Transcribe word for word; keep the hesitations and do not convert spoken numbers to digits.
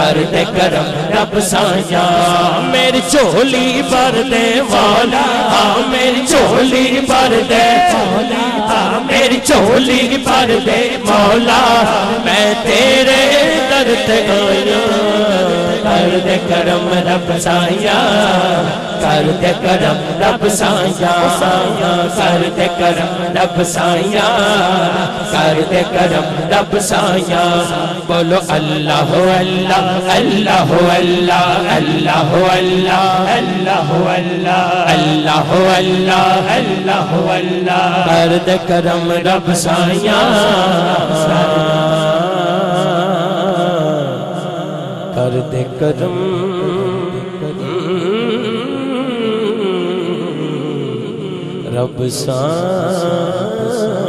کر دے کرم رب سایا میری جھولی بھر دے مولا میری جھولی بھر دے مولا میری جھولی بھر دے مولا میں تیرے در تے آیا کر دے کرم رب سایا کر دے کرم رب سایا کر دے کرم رب سایا کر دے کرم رب سایا بولو اللہ اللہ اللہ اللہ اللہ اللہ اللہ اللہ اللہ اللہ اللہ اللہ کر دے کرم رب سایا کر دے کرم رب سایا